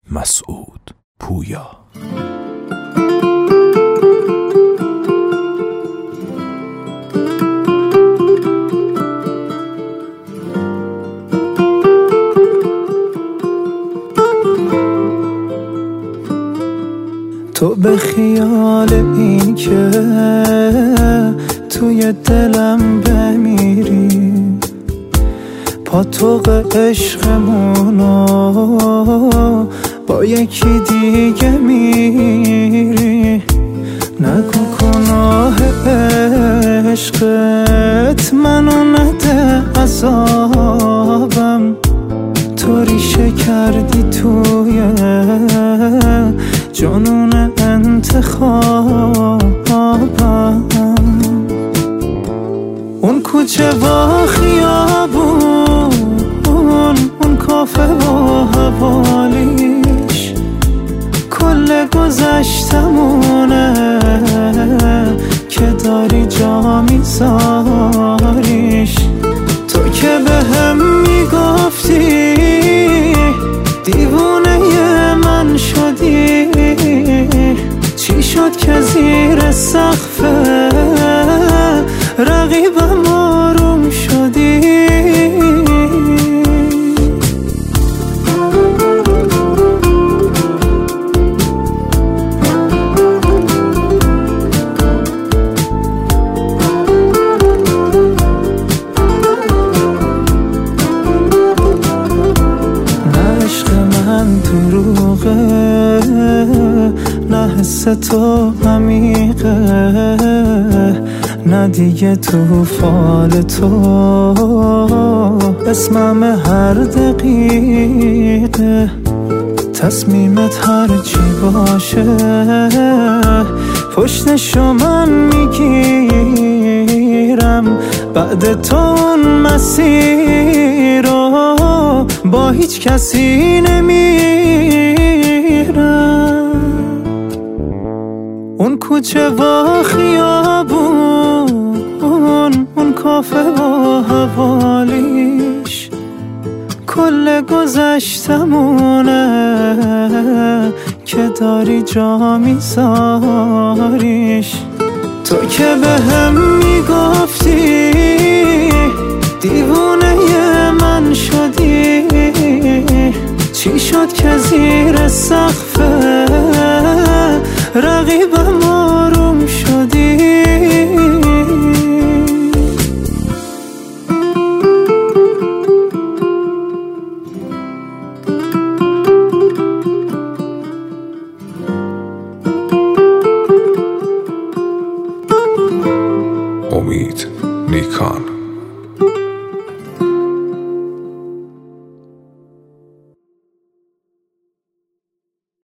مسعود پویا. تو به خیال این که توی دلم بمیری، پاتوق عشقمونو با یکی دیگه میری. نگو گناه عشقت منو نده عذابم، تو ریشه کردی توی جنون انتخابم. اون کوچه و خیابون، اون کافه و حوالیش، کل گذشتمونه که داری جا میذاریش. تو که به هم میگفتی دیوونه من شدی، چی شد که زیر سقف رقیبم آروم شدی؟ دروغه نه حس تو عمیقه، نه دیگه تو فال تو اسمم هر دقیقه. تصمیمت هر چی باشه پشتشو من میگیرم، بعد تو اون مسیر رو با هیچ کسی نمیرم. اون کوچه و خیابون، اون کافه و حوالیش، کل گذشتمونه که داری جا میذاریش. تو که به هم میگفتی دیوونه من شدی، چی شد که زیر سقف رقیبم آروم شدی؟ امید نیکان.